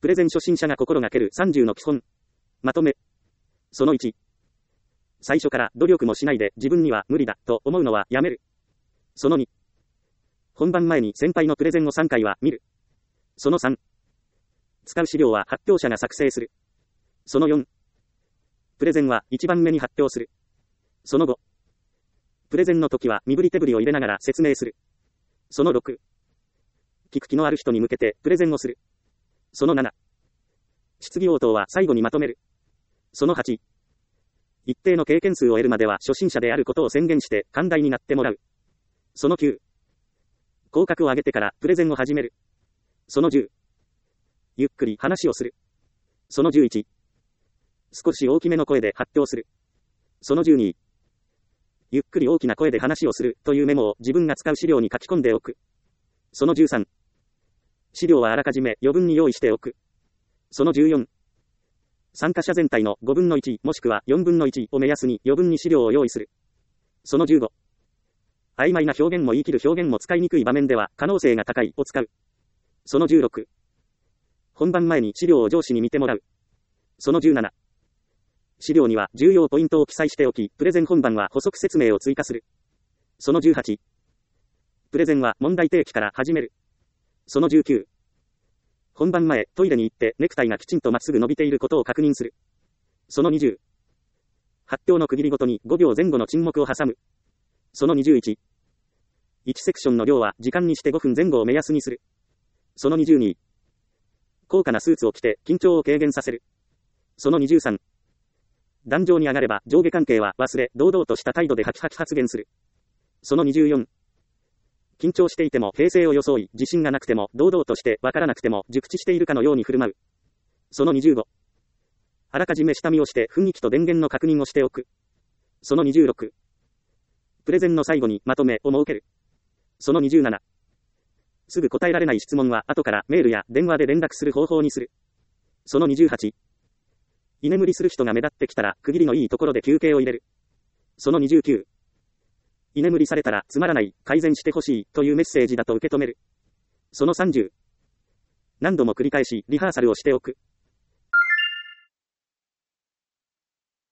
プレゼン初心者が心がける30の基本。まとめ。その1。最初から努力もしないで自分には無理だと思うのはやめる。その2。本番前に先輩のプレゼンを3回は見る。その3。使う資料は発表者が作成する。その4。プレゼンは1番目に発表する。その5。プレゼンの時は身振り手振りを入れながら説明する。その6。聞く気のある人に向けてプレゼンをする。その7。質疑応答は最後にまとめる。その8。一定の経験数を得るまでは初心者であることを宣言して寛大になってもらう。その9。口角を上げてからプレゼンを始める。その10。ゆっくり話をする。その11。少し大きめの声で発表する。その12。ゆっくり大きな声で話をするというメモを自分が使う資料に書き込んでおく。その13。資料はあらかじめ余分に用意しておく。その14。参加者全体の5分の1もしくは4分の1を目安に余分に資料を用意する。その15。曖昧な表現も言い切る表現も使いにくい場面では可能性が高いを使う。その16。本番前に資料を上司に見てもらう。その17。資料には重要ポイントを記載しておき、プレゼン本番は補足説明を追加する。その18。プレゼンは問題提起から始める。その19。本番前、トイレに行ってネクタイがきちんとまっすぐ伸びていることを確認する。その20。発表の区切りごとに5秒前後の沈黙を挟む。その21。1セクションの量は時間にして5分前後を目安にする。その22。高価なスーツを着て緊張を軽減させる。その23。壇上に上がれば上下関係は忘れ、堂々とした態度でハキハキ発言する。その24。緊張していても平静を装い、自信がなくても堂々としてわからなくても熟知しているかのように振る舞う。その25。あらかじめ下見をして雰囲気と電源の確認をしておく。その26。プレゼンの最後にまとめを設ける。その27。すぐ答えられない質問は後からメールや電話で連絡する方法にする。その28。居眠りする人が目立ってきたら区切りのいいところで休憩を入れる。その29。居眠りされたらつまらない、改善してほしいというメッセージだと受け止める。その30。何度も繰り返しリハーサルをしておく。